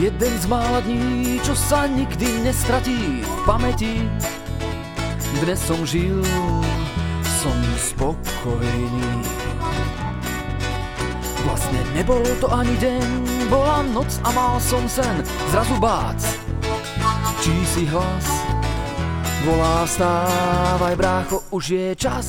Jeden z mála dní, čo sa nikdy nestratí v pamäti. Dnes som žil, som spokojný. Vlastne nebol to ani deň, bola noc a mal som sen. Zrazu bác, čísi hlas volá: vstávaj brácho, už je čas.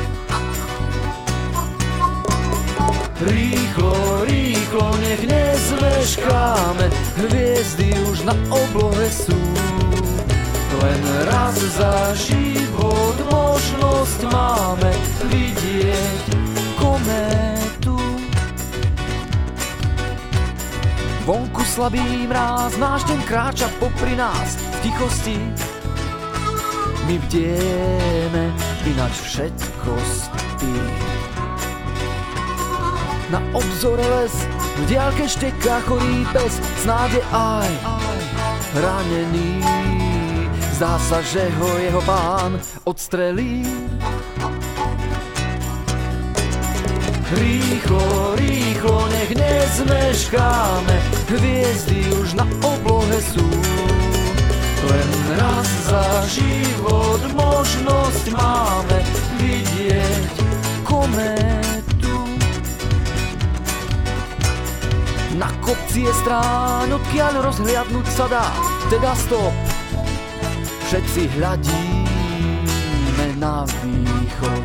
Rýchlo, rýchlo, nech nezmeškáme, hviezdy už na oblohe sú. Len raz za život možnosť máme vidieť kométu. Vonku slabý mráz, náš deň kráča popri nás v tichosti. My bdieme, ináč všetko spí. Na obzore les, v diaľke šteká chorý pes, snáď je aj ranený. Zdá sa, že ho jeho pán odstrelí. Rýchlo, rýchlo, nech nezmeškáme, hviezdy už na oblohe sú. Len raz za život možnosť máme vidieť kométu. Na kopci je stráň, odkiaľ rozhliadnúť sa dá, teda stop. Všetci hľadíme na východ.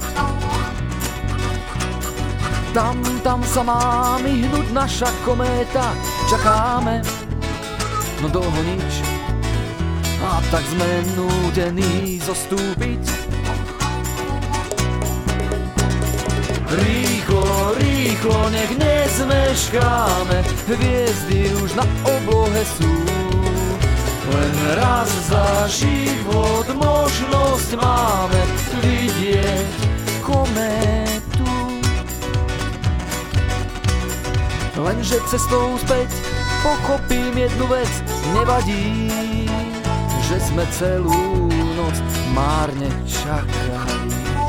Tam sa má myhnúť naša kométa. Čakáme, no dlho nič. A tak sme núdení zostúpiť. Rýchlo, rýchlo, nech nezmeškáme, hviezdy už na oblohe sú. Len raz za život možnosť máme vidieť kométu. Lenže cestou späť pochopím jednu vec, nevadí, že sme celú noc márne čakali.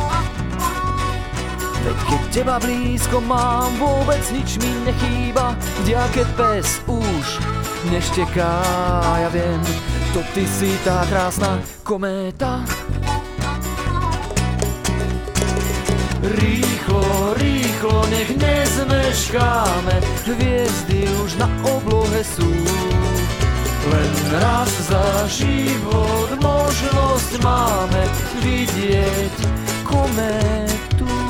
Veď keď teba blízko mám, vôbec nič mi nechýba, v diaľke pes už nešteká, ja viem, to ty si tá krásna kométa. Rýchlo, rýchlo, nech nezmeškáme, hviezdy už na oblohe sú. Len raz za život možnosť máme vidieť kométu.